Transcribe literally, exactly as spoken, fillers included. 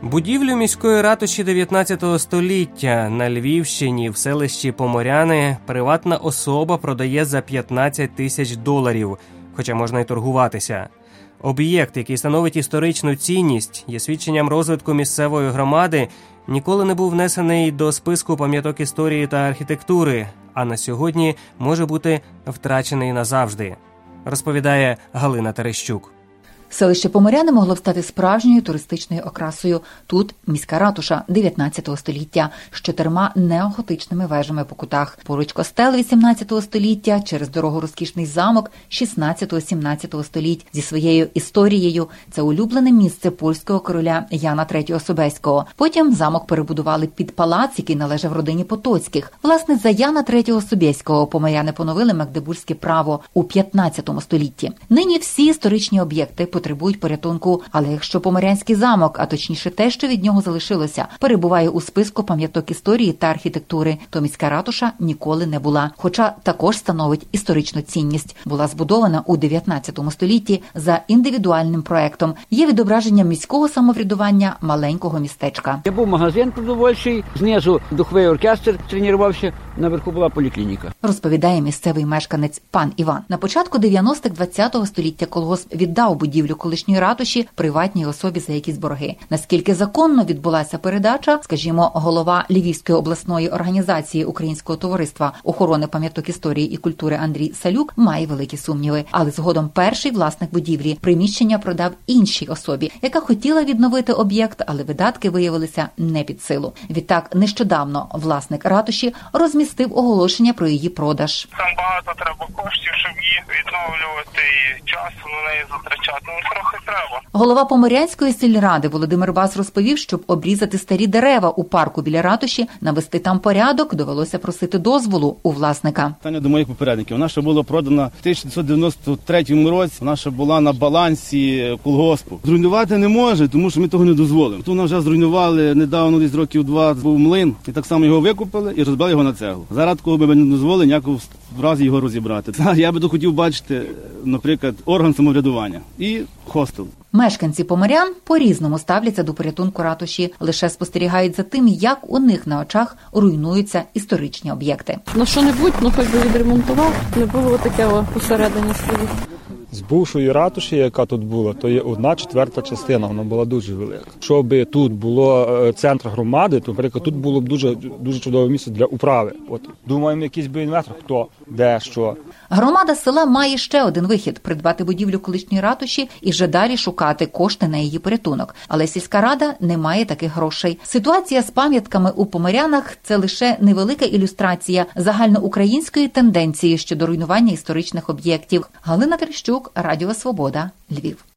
Будівлю міської ратуші дев'ятнадцятого століття на Львівщині в селищі Поморяни приватна особа продає за п'ятнадцять тисяч доларів, хоча можна й торгуватися. Об'єкт, який становить історичну цінність, є свідченням розвитку місцевої громади, ніколи не був внесений до списку пам'яток історії та архітектури, а на сьогодні може бути втрачений назавжди, розповідає Галина Терещук. Селище Поморяни могло б стати справжньою туристичною окрасою. Тут міська ратуша дев'ятнадцятого століття з чотирма неоготичними вежами по кутах. Поруч костел вісімнадцятого століття, через дорогу розкішний замок шістнадцятого-сімнадцятого століть зі своєю історією. Це улюблене місце польського короля Яна третього Собеського. Потім замок перебудували під палац, який належав родині Потоцьких. Власне, за Яна третього Собеського поморяни поновили магдебурзьке право у п'ятнадцятому столітті. Нині всі історичні об'єкти потребують порятунку, але якщо Поморянський замок, а точніше те, що від нього залишилося, перебуває у списку пам'яток історії та архітектури, то міська ратуша ніколи не була, хоча також становить історичну цінність. Була збудована у дев'ятнадцятому столітті за індивідуальним проектом. Є відображення міського самоврядування маленького містечка. Я був магазин продовольчий, знизу духовий оркестр тренувався, наверху була поліклініка. Розповідає місцевий мешканець пан Іван. На початку дев'яностих ХХ століття колгосп віддав будівлю колишньої ратуші приватній особі за якісь борги. Наскільки законно відбулася передача, скажімо, голова Львівської обласної організації Українського товариства охорони пам'яток історії і культури Андрій Салюк має великі сумніви. Але згодом перший власник будівлі приміщення продав іншій особі, яка хотіла відновити об'єкт, але видатки виявилися не під силу. Відтак, нещодавно власник ратуші розмістив оголошення про її продаж. Там багато треба коштів, щоб її відновлювати, і часу на неї затрачати. Ну, трохи треба. Голова Поморянської сільради Володимир Бас розповів, щоб обрізати старі дерева у парку біля ратуші, навести там порядок, довелося просити дозволу у власника. Питання до моїх попередників. Вона ще була продана в тисяча дев'ятсот дев'яносто третьому році. Вона ще була на балансі колгоспу. Зруйнувати не може, тому що ми того не дозволимо. Тут вона вже зруйнували недавно, десь років два, був млин, і так само його викупили і розбили його на цеглу. Зараз такого би не дозволили ніякого разу його розібрати. Я би хотів бачити, наприклад, орган самоврядування і хостел. Мешканці Поморян по-різному ставляться до порятунку ратуші, лише спостерігають за тим, як у них на очах руйнуються історичні об'єкти. На що-небудь, ну хоч би відремонтував, не було таке посередині стоїть. З бувшої ратуші, яка тут була, то є одна четверта частина, вона була дуже велика. Щоб тут було центр громади, то, наприклад, тут було б дуже, дуже чудове місце для управи. От, думаємо, якийсь би інвестор, хто, де, що. Громада села має ще один вихід – придбати будівлю колишньої ратуші і вже далі шукати кошти на її порятунок. Але сільська рада не має таких грошей. Ситуація з пам'ятками у Поморянах – це лише невелика ілюстрація загальноукраїнської тенденції щодо руйнування історичних об'єктів. Галина Терещук, Радіо Свобода, Львів.